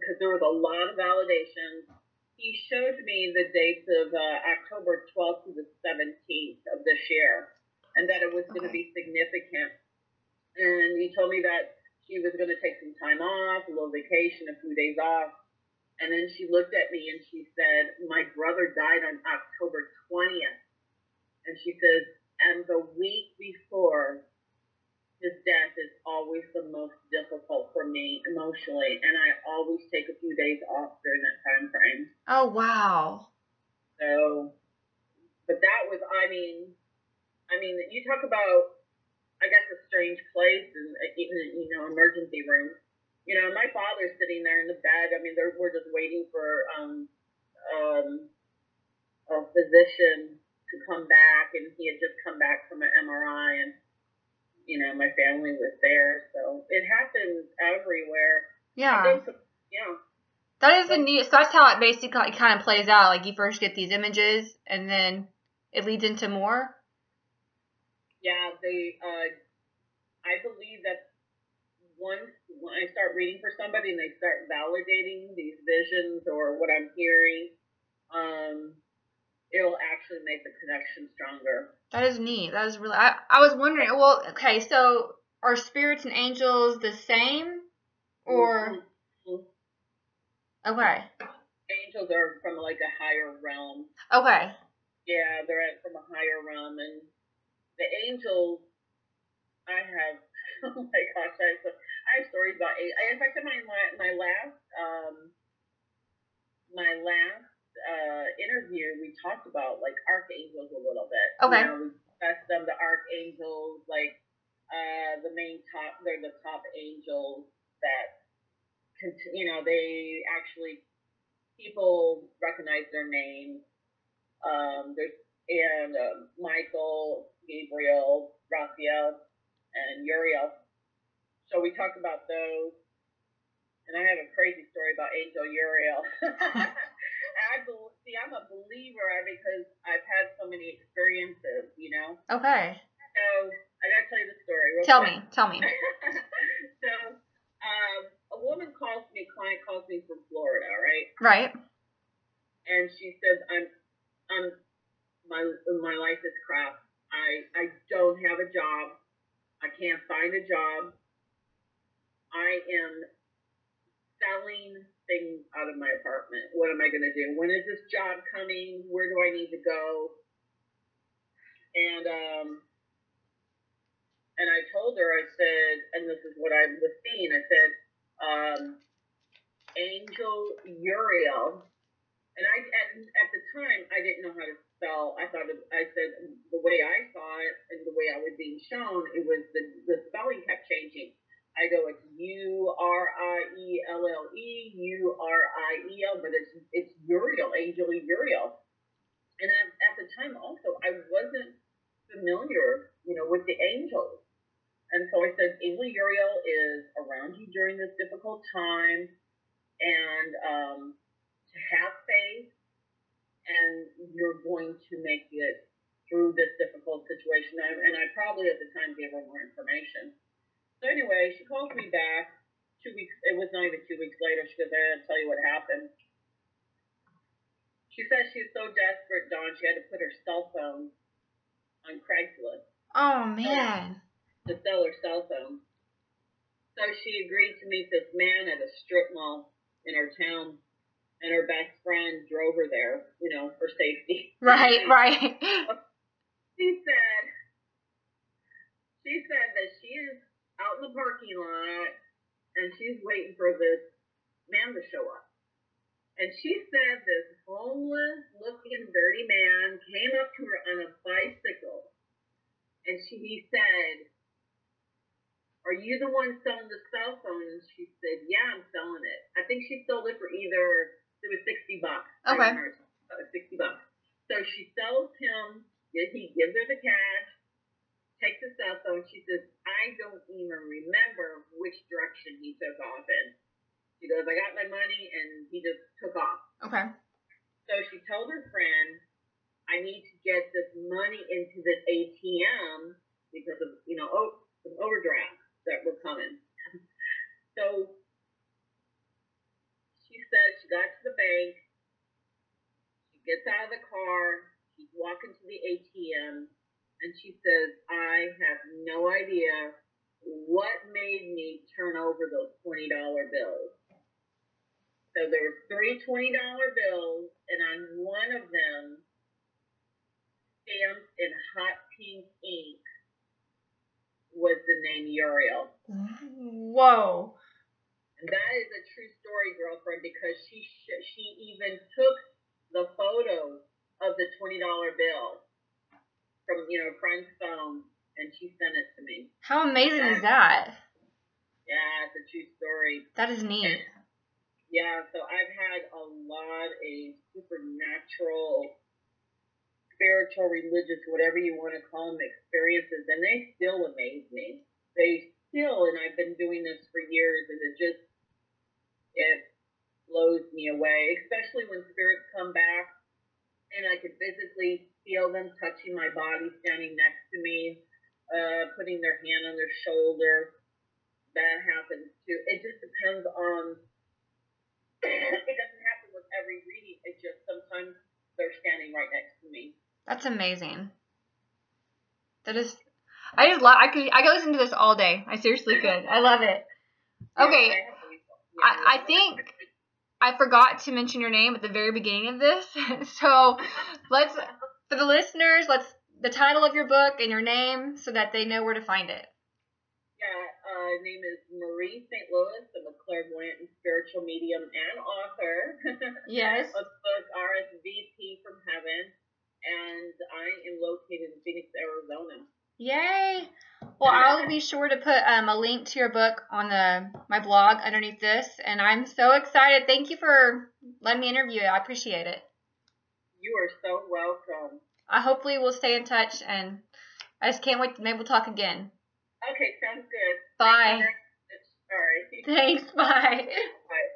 because there was a lot of validation. He showed me the dates of October 12th to the 17th of this year, and that it was going to be significant. And he told me that she was going to take some time off, a little vacation, a few days off. And then she looked at me and she said, my brother died on October 20th. And she says, and the week before his death is always the most difficult for me emotionally. And I always take a few days off during that time frame. Oh, wow. So, but that was, I mean, you talk about, I guess, a strange place and, emergency room. My father's sitting there in the bed. I mean, we're just waiting for a physician to come back, and he had just come back from an MRI, and my family was there. So it happens everywhere. Yeah. Yeah. That is a neat. So that's how it basically kind of plays out. Like you first get these images, and then it leads into more. Yeah, I believe that once when I start reading for somebody and they start validating these visions or what I'm hearing, it'll actually make the connection stronger. That is neat. That is really. I was wondering. Well, okay, so are spirits and angels the same, or? Mm-hmm. Okay. Angels are from like a higher realm. Okay. Yeah, they're from a higher realm, and the angels. I have. Oh my gosh, I have stories about angels. In fact, in my last interview, we talked about like archangels a little bit. Okay. We discussed them, the archangels, like they're the top angels that they actually people recognize their names. There's Michael, Gabriel, Raphael, and Uriel. So we talked about those. And I have a crazy story about Angel Uriel. I'm a believer because I've had so many experiences, Okay. So I gotta tell you the story. Tell me. So, a woman client calls me from Florida, right? Right. And she says, my life is crap. I don't have a job. I can't find a job. I am selling things out of my apartment. What am I going to do? When is this job coming? Where do I need to go? And I told her, I said, and this is what I was seeing. I said, Angel Uriel. And at the time, I didn't know how to spell. I said, the way I saw it and the way I was being shown, it was the spelling kept changing. I go, it's Urielle, Uriel, but it's Uriel, Angel Uriel. And at the time also, I wasn't familiar, with the angels. And so I said, Angel Uriel is around you during this difficult time, and to have faith, and you're going to make it through this difficult situation. And I probably at the time gave her more information. So anyway, she calls me back 2 weeks. It was not even 2 weeks later. She goes, I gotta tell you what happened. She said she was so desperate, Dawn, she had to put her cell phone on Craigslist. Oh, man. To sell her cell phone. So she agreed to meet this man at a strip mall in her town, and her best friend drove her there, for safety. Right. She said that she is out in the parking lot, and she's waiting for this man to show up. And she said this homeless-looking, dirty man came up to her on a bicycle, and he said, are you the one selling the cell phone? And she said, yeah, I'm selling it. I think she sold it for it was $60. Okay. $60. So she sells him, he gives her the cash, takes the cell phone. She says, I don't even remember which direction he took off in. She goes, I got my money, and he just took off. Okay. So she told her friend, I need to get this money into this ATM because of, some overdrafts that were coming. So she got to the bank. She gets out of the car. She's walking to the ATM, and she says, "I have no idea what made me turn over those $20 bills." So there were three $20 bills, and on one of them, stamped in hot pink ink, was the name Uriel. Whoa. And that is a true story, girlfriend, because she even took the photo of the $20 bill from, a friend's phone, and she sent it to me. How amazing is that? Yeah, it's a true story. That is neat. Yeah, so I've had a lot of supernatural, spiritual, religious, whatever you want to call them, experiences, and they still amaze me. And I've been doing this for years, and it blows me away, especially when spirits come back, and I can physically feel them touching my body, standing next to me, putting their hand on their shoulder. That happens too. It just depends on. It doesn't happen with every reading. It just sometimes they're standing right next to me. That's amazing. That is. I just love. I could listen to this all day. I seriously could. I love it. Okay. I think I forgot to mention your name at the very beginning of this. So for the listeners, the title of your book and your name so that they know where to find it. Yeah, name is Marie St. Louis. I'm a clairvoyant and spiritual medium and author. Yes. Of the book RSVP from Heaven, and I am located in Phoenix, Arizona. Yay! Well, I'll be sure to put a link to your book on my blog underneath this, and I'm so excited. Thank you for letting me interview you. I appreciate it. You are so welcome. Hopefully we'll stay in touch, and I just can't wait to maybe we'll talk again. Okay, sounds good. Bye. All right. Thanks. Bye. Bye.